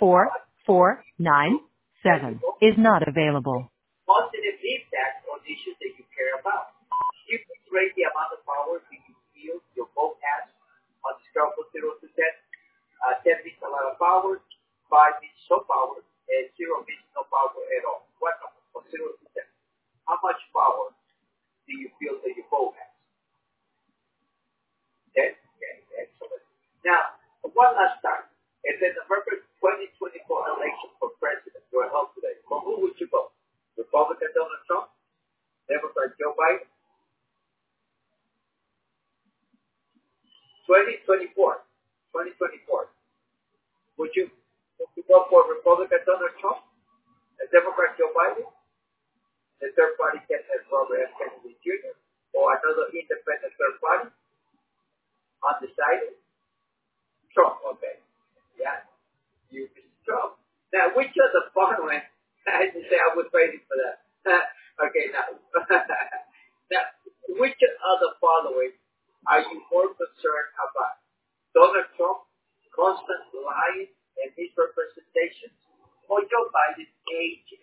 4497 is not available. Positive impact on issues that you care about. You can rate the amount of power that you feel your vote has on the scale from 0 to 10. 10 means a lot of power, 5 means no power, and 0 means no power at all. What number? From 0 to 10. How much power do you feel that your vote has? 10? Okay, excellent. Now, one last time. If in the November 2024 election for president were held today, for who would you vote? Republican Donald Trump? Democrat Joe Biden? 2024. Would you vote for Republican Donald Trump? A Democrat Joe Biden? The third party candidate Robert F. Kennedy Jr. or another independent third party? Undecided? Trump, okay. Yeah, you Mr. Trump. Now, which of the following, I just say I was waiting for that. Okay, now, now, which of the following are you more concerned about? Donald Trump, constant lying and misrepresentations, or Joe Biden's age